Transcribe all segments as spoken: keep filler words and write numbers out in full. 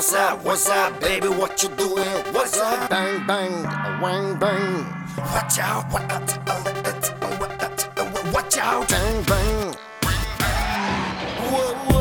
What's up, what's up, baby, what you doing? What's up? Bang, bang, wang, bang. Watch out, what up, watch out. Bang, bang. Whoa, whoa.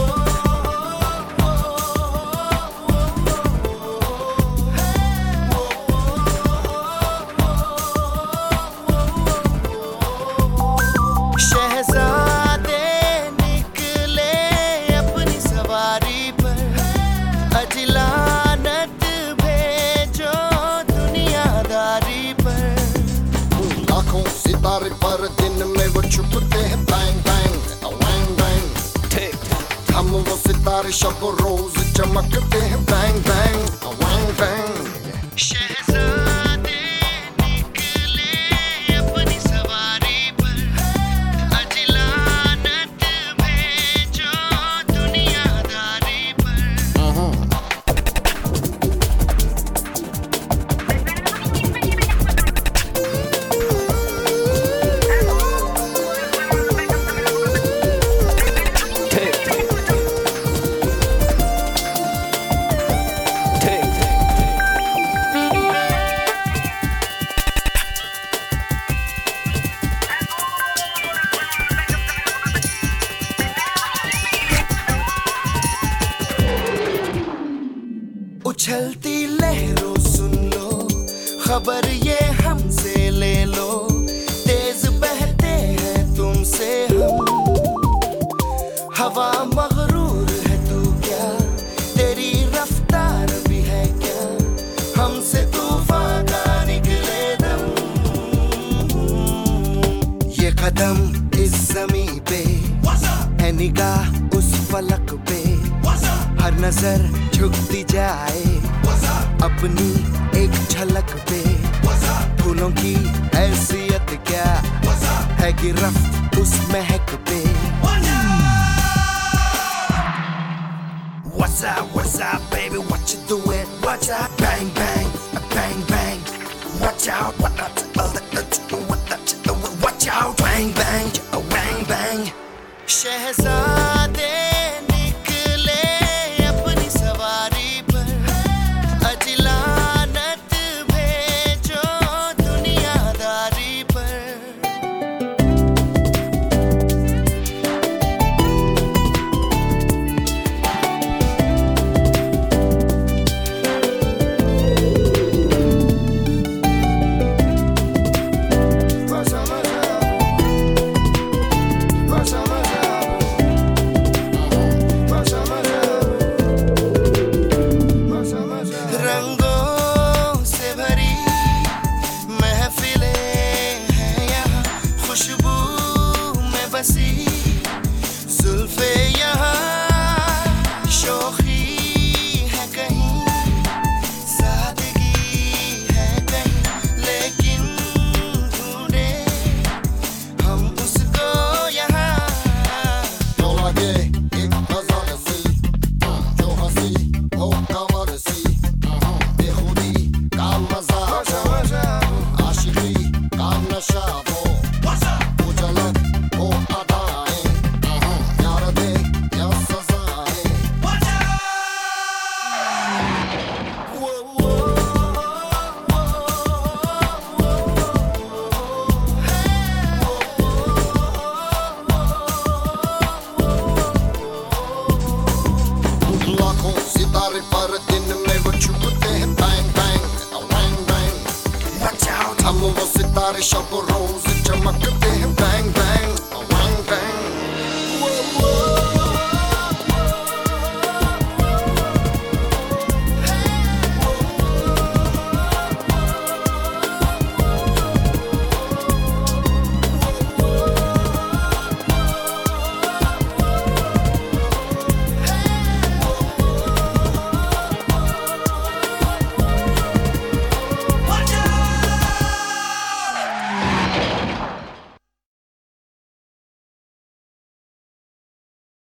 सितारे पर दिन में वो छुपते हैं bang bang वैंग bang हम वो सितारे शब रोज चमकते हैं बैंग बैंग वैंग बैंग शहज़ादे निकले अपनी सवारी पर अजलानत भेजो दुनियादारी पर उछलती लहरों सुन लो खबर ये हमसे ले लो तेज बहते हैं तुमसे हम हवा मगरूर है तू क्या तेरी रफ्तार भी है क्या हमसे तूफान का निकले दम ये कदम इस ज़मीं पे है निगाह उस फलक पे हर नजर झुकती जाए अपनी एक झलक पे फूलों की हैसियत क्या है गिरफ्त उस महक पे What's up, what's up, baby, what you doing? What's up? Bang, bang, bang, bang. Watch out, what up, watch out, bang, bang, bang, bang. शहज़ादे जुल्फे यहाँ शोखी है कहीं सादगी है कहीं लेकिन ढूंढे हम उसको यहाँ जो लगे एक नजर सी जो हंसी हो कमर सी बेखुदी का मजा आशिकी का नशा वो उजलत हो सितारे पर दिन में वो छुपते हैं बैंग बैंग वैंग बैंग हम वो सितारे शब रोज चमकते हैं